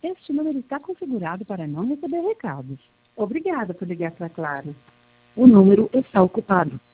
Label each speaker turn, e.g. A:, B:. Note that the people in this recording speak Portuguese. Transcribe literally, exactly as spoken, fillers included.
A: Este número está configurado para não receber recados. Obrigada por ligar para a Claro. O número está ocupado.